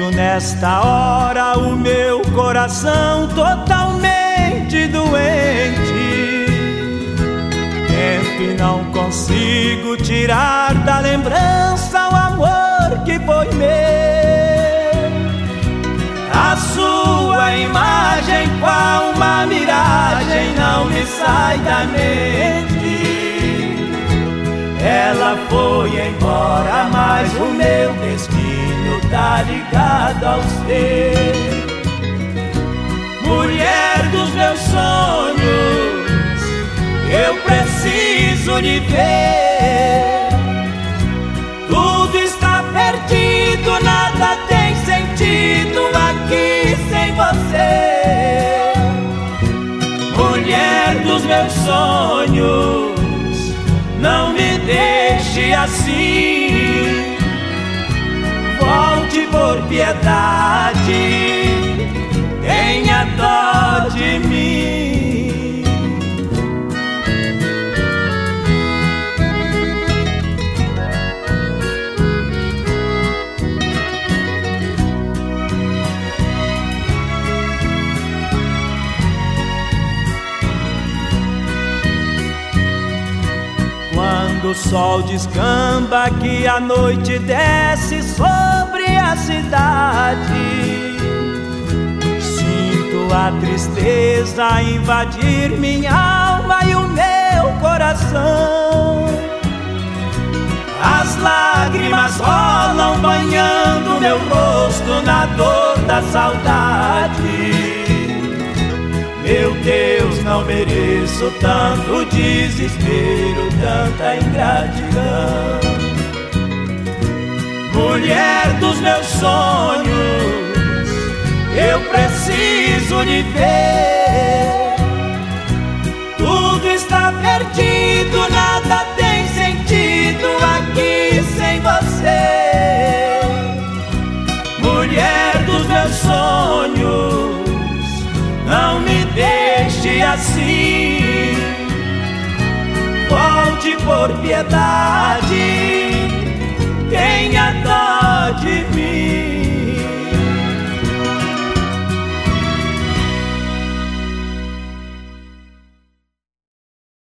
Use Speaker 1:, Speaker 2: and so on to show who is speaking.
Speaker 1: Escuto nesta hora o meu coração totalmente doente. Tento e não consigo tirar da lembrança o amor que foi meu. A sua imagem, qual uma miragem, não me sai da mente. Ela foi embora, mas o meu destino tá ligado ao seu. Mulher dos meus sonhos, eu preciso lhe ver. Tudo está perdido, nada tem sentido aqui sem você. Mulher dos meus sonhos, não me deixe assim. Volte por piedade, tenha dó de mim. Quando o sol descamba, que a noite desce sobre a cidade, sinto a tristeza invadir minha alma e o meu coração. As lágrimas rolam banhando meu rosto na dor da saudade. Meu Deus, não mereço tanto desespero, tanta ingratidão. Mulher dos meus sonhos, eu preciso lhe ver. Tudo está perdido, nada tem sentido aqui sem você. Mulher dos meus sonhos, não me deixe assim. Volte por piedade, tenha dó de